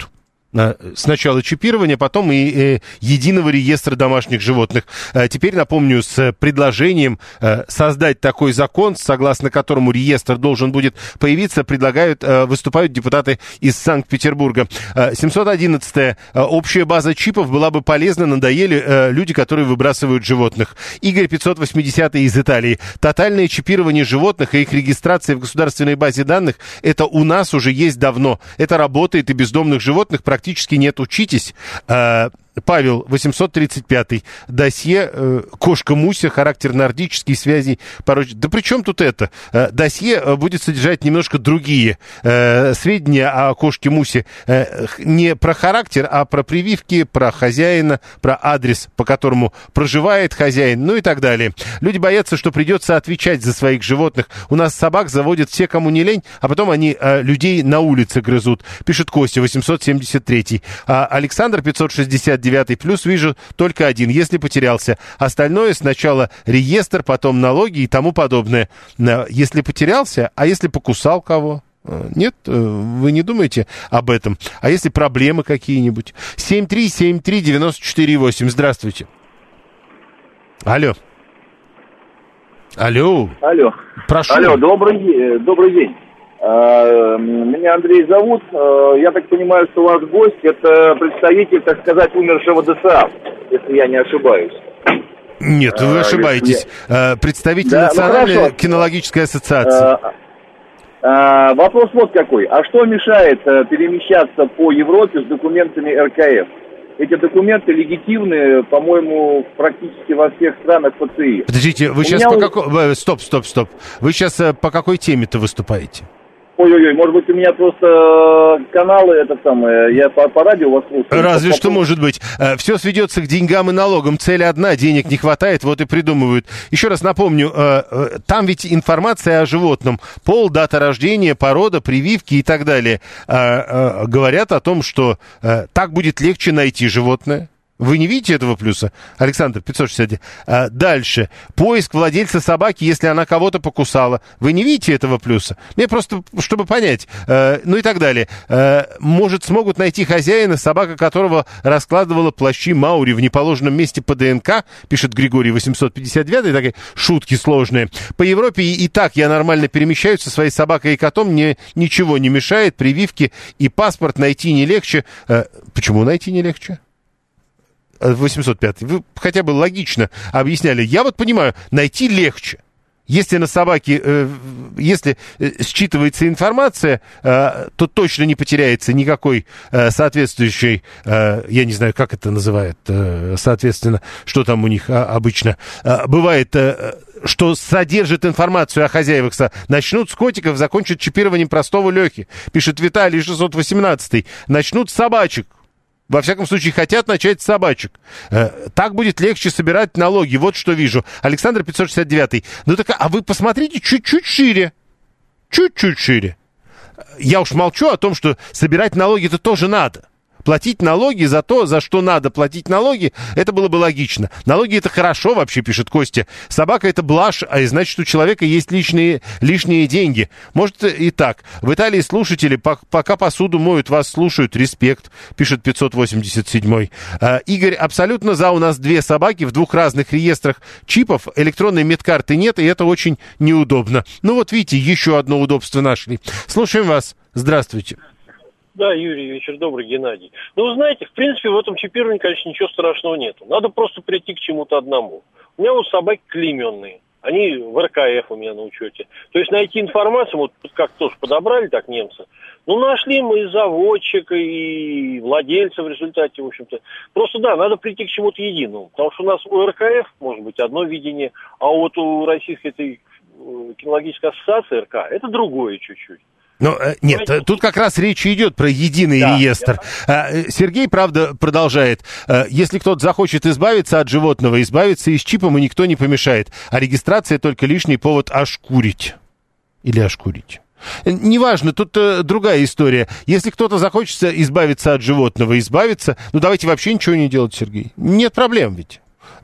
Сначала чипирование, потом и э, единого реестра домашних животных. Э, теперь, напомню, с предложением э, создать такой закон, согласно которому реестр должен будет появиться, предлагают, э, выступают депутаты из Санкт-Петербурга. Э, семьсот одиннадцатая. Э, общая база чипов была бы полезна, надоели э, люди, которые выбрасывают животных. Игорь пятьсот восьмидесятый из Италии. Тотальное чипирование животных и их регистрация в государственной базе данных, это у нас уже есть давно. Это работает, и бездомных животных практически Практически нет, учитесь. Павел, восемьсот тридцать пятый. Досье э, «Кошка Муся», характер нордический, связи порочные. Да при чем тут это? Э, досье э, будет содержать немножко другие э, сведения о кошке Мусе. Э, не про характер, а про прививки, про хозяина, про адрес, по которому проживает хозяин, ну и так далее. Люди боятся, что придется отвечать за своих животных. У нас собак заводят все, кому не лень, а потом они э, людей на улице грызут. Пишет Костя, восемьсот семьдесят третий. А Александр, пятьсот шестьдесят девятый плюс, вижу только один, если потерялся. Остальное сначала реестр, потом налоги и тому подобное. Если потерялся, а если покусал кого? Нет, вы не думаете об этом? А если проблемы какие-нибудь? семь три семь три девять четыре восемь. Здравствуйте. Алло. Алло. Алло. Прошу. Алло, добрый, добрый день. Меня Андрей зовут. Я так понимаю, что ваш гость — это представитель, так сказать, умершего ДСА, если я не ошибаюсь. Нет, вы ошибаетесь. Я... Представитель да, Национальной ну, кинологической ассоциации. А, вопрос вот какой. А что мешает перемещаться по Европе с документами эр ка эф? Эти документы легитимны, по-моему, практически во всех странах пэ цэ и. Подождите, вы У сейчас по какой... Стоп, стоп, стоп. Вы сейчас по какой теме-то выступаете? Ой-ой-ой, может быть, у меня просто каналы, это самое, я по, по радио вас слушаю. Разве по... что может быть. Все сведется к деньгам и налогам. Цель одна, денег не хватает, вот и придумывают. Еще раз напомню, там ведь информация о животном. Пол, дата рождения, порода, прививки и так далее. Говорят о том, что так будет легче найти животное. Вы не видите этого плюса? Александр, пятьсот шестьдесят. А, дальше. Поиск владельца собаки, если она кого-то покусала. Вы не видите этого плюса? Мне просто, чтобы понять. А, ну и так далее. А, может, смогут найти хозяина, собака которого раскладывала плащи Маури в неположенном месте по дэ эн ка, пишет Григорий восемьсот пятьдесят девятый. Такие шутки сложные. По Европе и, и так я нормально перемещаюсь со своей собакой и котом. Мне ничего не мешает. Прививки и паспорт найти не легче. А, почему найти не легче? восемьсот пятый. Вы хотя бы логично объясняли. Я вот понимаю, найти легче. Если на собаке, э, если считывается информация, э, то точно не потеряется никакой э, соответствующей, э, я не знаю, как это называют, э, соответственно, что там у них а, обычно э, бывает, э, что содержит информацию о хозяевах. Начнут с котиков, закончат чипированием простого Лехи. Пишет Виталий шестьсот восемнадцатый. Начнут с собачек. Во всяком случае, хотят начать с собачек. Так будет легче собирать налоги. Вот что вижу. Александр, пятьсот шестьдесят девятый. Ну так, а вы посмотрите чуть-чуть шире. Чуть-чуть шире. Я уж молчу о том, что собирать налоги-то тоже надо. Платить налоги за то, за что надо платить налоги, это было бы логично. Налоги — это хорошо, вообще, пишет Костя. Собака — это блажь, а значит, у человека есть лишние, лишние деньги. Может, и так. В Италии слушатели, пока посуду моют, вас слушают. Респект, пишет пятьсот восемьдесят седьмой. А, Игорь, абсолютно за. У нас две собаки в двух разных реестрах чипов. Электронной медкарты нет, и это очень неудобно. Ну вот видите, еще одно удобство нашли. Слушаем вас. Здравствуйте. Да, Юрий, вечер добрый, Геннадий. Ну, вы знаете, в принципе, в этом чипировании, конечно, ничего страшного нету. Надо просто прийти к чему-то одному. У меня вот собаки клейменные. Они в эр ка эф у меня на учете. То есть найти информацию, вот как тоже подобрали так немцы. Ну, нашли мы и заводчика, и владельца в результате, в общем-то. Просто, да, надо прийти к чему-то единому. Потому что у нас у эр ка эф, может быть, одно видение, а вот у российской этой кинологической ассоциации эр ка это другое чуть-чуть. Но, нет, тут как раз речь идет про единый да, реестр. Да. Сергей, правда, продолжает. Если кто-то захочет избавиться от животного, избавиться и с чипом, и никто не помешает. А регистрация только лишний повод ошкурить. Или ошкурить. Неважно, тут э, другая история. Если кто-то захочется избавиться от животного, избавиться, ну давайте вообще ничего не делать, Сергей. Нет проблем ведь.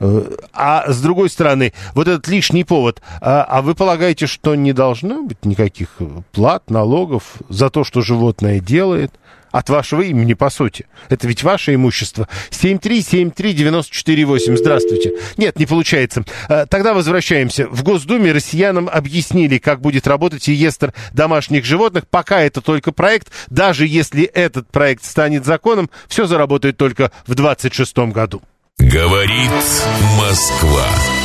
А с другой стороны, вот этот лишний повод, а, а вы полагаете, что не должно быть никаких плат, налогов за то, что животное делает? От вашего имени, по сути. Это ведь ваше имущество. семь три семь три девять четыре восемь. Здравствуйте. Нет, не получается. Тогда возвращаемся. В Госдуме россиянам объяснили, как будет работать реестр домашних животных. Пока это только проект. Даже если этот проект станет законом, все заработает только в двадцать шестом году. Говорит Москва.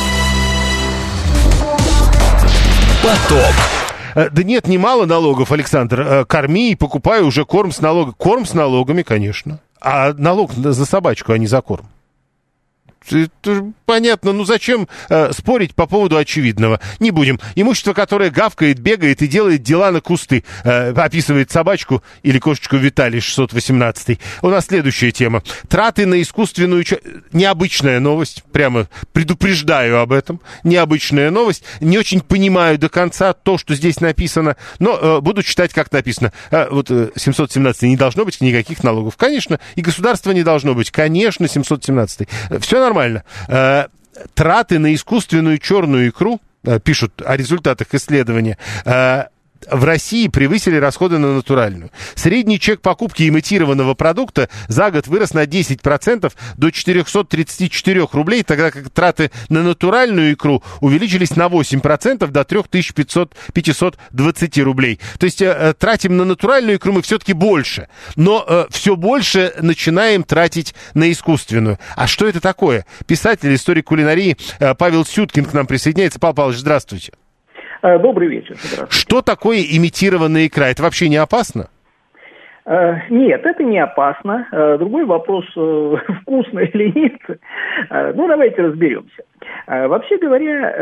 Поток. Да нет, немало налогов, Александр. Корми и покупай уже корм с налогами. Корм с налогами, конечно. А налог за собачку, а не за корм. Это понятно, ну зачем э, спорить по поводу очевидного? Не будем. Имущество, которое гавкает, бегает и делает дела на кусты, э, описывает собачку или кошечку Виталий шестьсот восемнадцатый. У нас следующая тема. Траты на искусственную... Необычная новость, прямо предупреждаю об этом. Необычная новость. Не очень понимаю до конца то, что здесь написано, но э, буду читать, как написано. Э, вот э, семьсот семнадцатый не должно быть никаких налогов. Конечно, и государства не должно быть. Конечно, семьсот семнадцатый. Все нормально. Нормально. Э, траты на искусственную черную икру, э, пишут о результатах исследования, э, в России превысили расходы на натуральную. Средний чек покупки имитированного продукта за год вырос на десять процентов до четыреста тридцать четыре рублей, тогда как траты на натуральную икру увеличились на восемь процентов до три тысячи пятьсот двадцать рублей. То есть э, тратим на натуральную икру мы все-таки больше, но э, все больше начинаем тратить на искусственную. А что это такое? Писатель, историк кулинарии э, Павел Сюткин к нам присоединяется. Павел Павлович, здравствуйте. Добрый вечер. Что такое имитированная икра? Это вообще не опасно? Нет, это не опасно. Другой вопрос, вкусно или нет. Ну, давайте разберемся. Вообще говоря,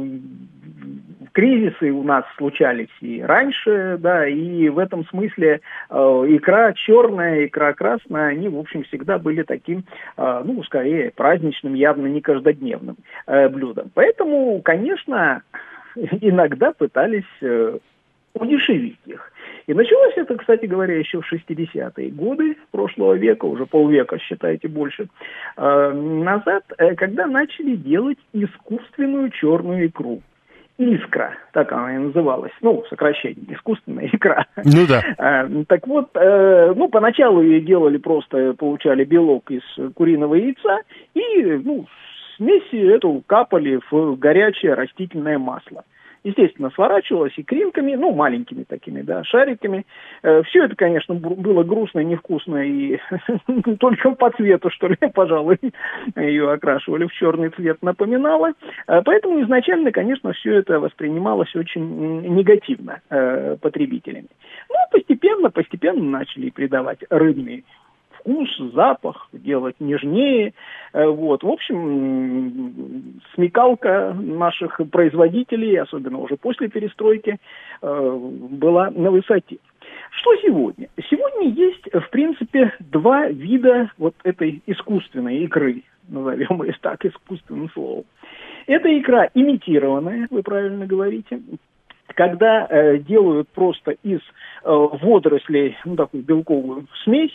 кризисы у нас случались и раньше, да, и в этом смысле икра черная, икра красная, они, в общем, всегда были таким, ну, скорее, праздничным, явно не каждодневным блюдом. Поэтому, конечно... иногда пытались э, удешевить их. И началось это, кстати говоря, еще в шестидесятые годы прошлого века, уже полвека, считайте, больше, э, назад, э, когда начали делать искусственную черную икру. Искра, так она и называлась, ну, сокращение, искусственная икра. Ну да. А, так вот, э, ну, поначалу ее делали просто, получали белок из куриного яйца и, ну, смесь эту капали в горячее растительное масло. Естественно, сворачивалось икринками, ну, маленькими такими, да, шариками. Э, все это, конечно, было грустно, невкусно, и только по цвету, что ли, пожалуй, ее окрашивали в черный цвет, напоминало. Э, поэтому изначально, конечно, все это воспринималось очень негативно э, потребителями. Ну, постепенно, постепенно начали придавать рыбный вкус, запах, делать нежнее. Вот. В общем, смекалка наших производителей, особенно уже после перестройки, была на высоте. Что сегодня? Сегодня есть, в принципе, два вида вот этой искусственной икры, назовем ее так, искусственным словом. Это икра имитированная, вы правильно говорите, когда э, делают просто из э, водорослей, ну, такую белковую смесь,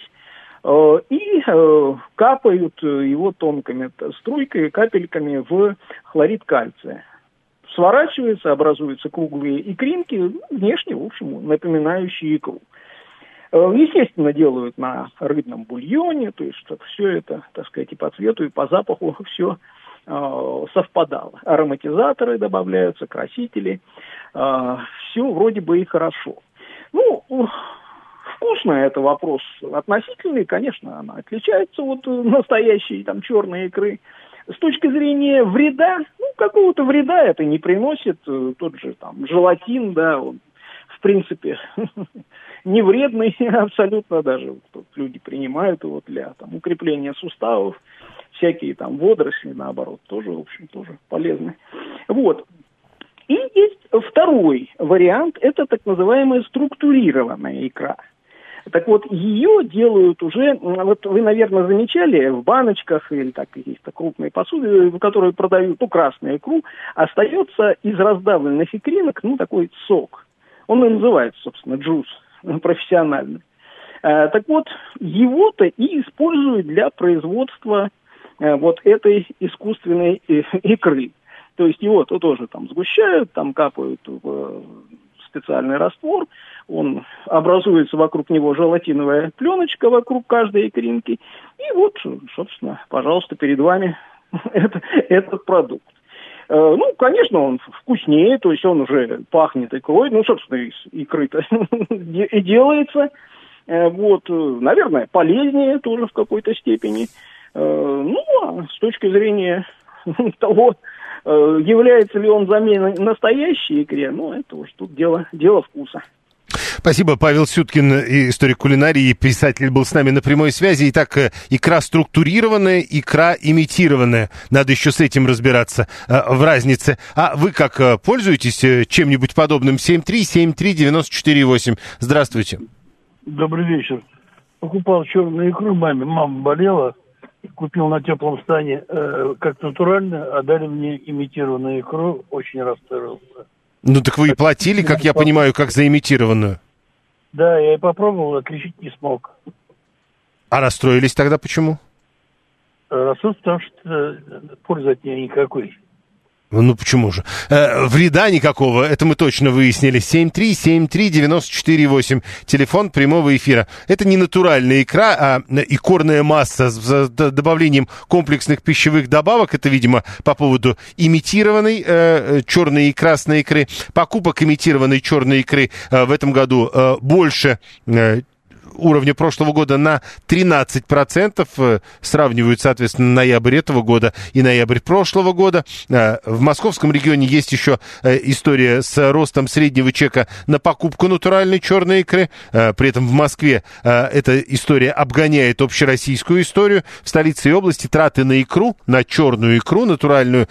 и э, капают его тонкими струйками, капельками в хлорид кальция. Сворачивается, образуются круглые икринки, внешне, в общем, напоминающие икру. Э, естественно, делают на рыбном бульоне, то есть, чтобы все это, так сказать, и по цвету, и по запаху все э, совпадало. Ароматизаторы добавляются, красители, э, все вроде бы и хорошо. Ну, вкусно это вопрос относительный, конечно, она отличается от настоящей там черной икры. С точки зрения вреда, ну, какого-то вреда это не приносит. Тот же там желатин, да, он, в принципе, не вредный абсолютно, даже вот, люди принимают его для там, укрепления суставов, всякие там водоросли, наоборот, тоже, в общем, тоже полезны. Вот. И есть второй вариант, это так называемая структурированная икра. Так вот, ее делают уже, вот вы, наверное, замечали, в баночках или так есть крупные посуды, которые продают, ну, красную икру, остается из раздавленных икринок, ну, такой сок. Он и называется, собственно, джус профессионально. А, так вот, его-то и используют для производства а, вот этой искусственной икры. То есть его-то тоже там сгущают, там капают в специальный раствор, он образуется вокруг него желатиновая пленочка вокруг каждой икринки. И вот, собственно, пожалуйста, перед вами это, этот продукт. Ну, конечно, он вкуснее, то есть он уже пахнет икрой, ну, собственно, из икры-то и делается. Вот, наверное, полезнее тоже в какой-то степени. Ну, а с точки зрения того, является ли он заменой настоящей икре, ну, это уж тут дело, дело вкуса. Спасибо, Павел Сюткин, историк кулинарии, писатель, был с нами на прямой связи. Итак, икра структурированная, икра имитированная. Надо еще с этим разбираться в разнице. А вы как, пользуетесь чем-нибудь подобным? семь три семь три девять четыре восемь. Здравствуйте. Добрый вечер. Покупал черную икру маме. Мама болела. Купил на теплом стане э, как натурально, а дали мне имитированную икру. Очень расстроился. Ну так вы и платили, как я понимаю, как за имитированную. Да, я и попробовал, а кричить не смог. А расстроились тогда почему? Расстроился, потому что пользы от нее никакой. Ну почему же? Э, вреда никакого, это мы точно выяснили. семь три семь три девять четыре восемь. Телефон прямого эфира. Это не натуральная икра, а икорная масса с добавлением комплексных пищевых добавок. Это, видимо, по поводу имитированной э, черной и красной икры. Покупок имитированной черной икры э, в этом году э, больше э, уровня прошлого года на тринадцать процентов. Сравнивают, соответственно, ноябрь этого года и ноябрь прошлого года. В московском регионе есть еще история с ростом среднего чека на покупку натуральной черной икры. При этом в Москве эта история обгоняет общероссийскую историю. В столице и области траты на икру, на черную икру натуральную,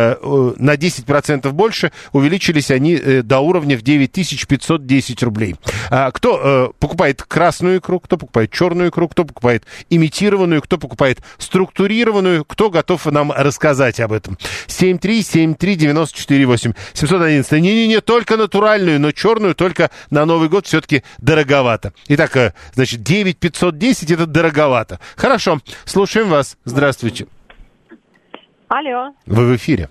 на десять процентов больше. Увеличились они до уровня в девять тысяч пятьсот десять рублей. Кто покупает красную икру, кто покупает черную икру, кто покупает имитированную, кто покупает структурированную, кто готов нам рассказать об этом. семь три семь три девять четыре восемь. семьсот одиннадцать. Не-не-не, только натуральную, но черную только на Новый год все-таки дороговато. Итак, значит, девять тысяч пятьсот десять это дороговато. Хорошо, слушаем вас. Здравствуйте. Алло. Вы в эфире.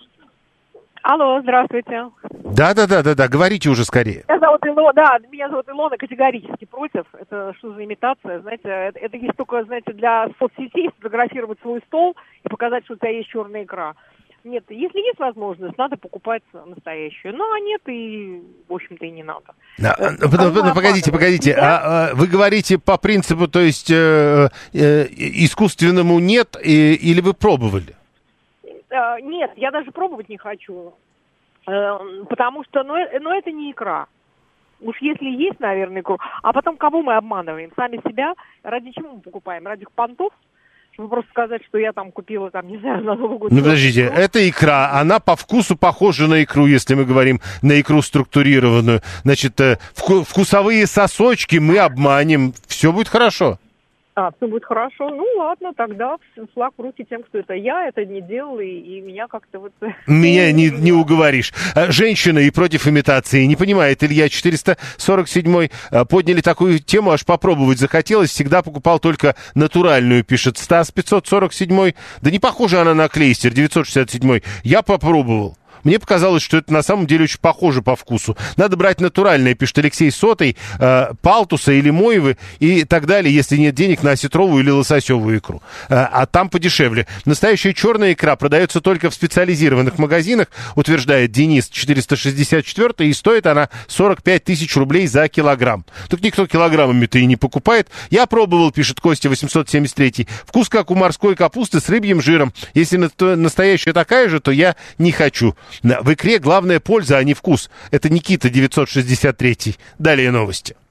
Алло, здравствуйте. Да-да-да-да-да, говорите уже скорее. Меня зовут Илона, да, меня зовут Илона, категорически против. Это что за имитация, знаете, это, это есть только, знаете, для соцсетей сфотографировать свой стол и показать, что у тебя есть черная икра. Нет, если есть возможность, надо покупать настоящую. Ну, а нет, и, в общем-то, и не надо. А, а, погодите, погодите, а, а, вы говорите по принципу, то есть э, э, искусственному нет, и, или вы пробовали? Нет, я даже пробовать не хочу, потому что, ну, ну, это не икра. Уж если есть, наверное, икру. А потом кого мы обманываем? Сами себя. Ради чего мы покупаем? Ради понтов? Чтобы просто сказать, что я там купила, там, не знаю, на Новый год. Ну, подождите, икру. Это икра, она по вкусу похожа на икру, если мы говорим на икру структурированную. Значит, вку- вкусовые сосочки мы обманем, все будет хорошо. А, все будет хорошо. Ну, ладно, тогда флаг в руки тем, кто это. Я это не делала, и, и меня как-то вот... Меня не, не уговоришь. Женщина и против имитации. Не понимает, Илья, четыреста сорок семь подняли такую тему, аж попробовать захотелось. Всегда покупал только натуральную, пишет Стас пятьсот сорок семь. Да не похожа она на клейстер девятьсот шестьдесят семь. Я попробовал. Мне показалось, что это на самом деле очень похоже по вкусу. Надо брать натуральное, пишет Алексей Сотый, э, палтуса или мойвы и так далее, если нет денег на осетровую или лососевую икру. Э, а там подешевле. Настоящая черная икра продается только в специализированных магазинах, утверждает Денис четыреста шестьдесят четыре, и стоит она сорок пять тысяч рублей за килограмм. Так никто килограммами-то и не покупает. Я пробовал, пишет Костя восемьсот семьдесят три. Вкус как у морской капусты с рыбьим жиром. Если настоящая такая же, то я не хочу. В икре главная польза, а не вкус. Это Никита девятьсот шестьдесят три. Далее новости.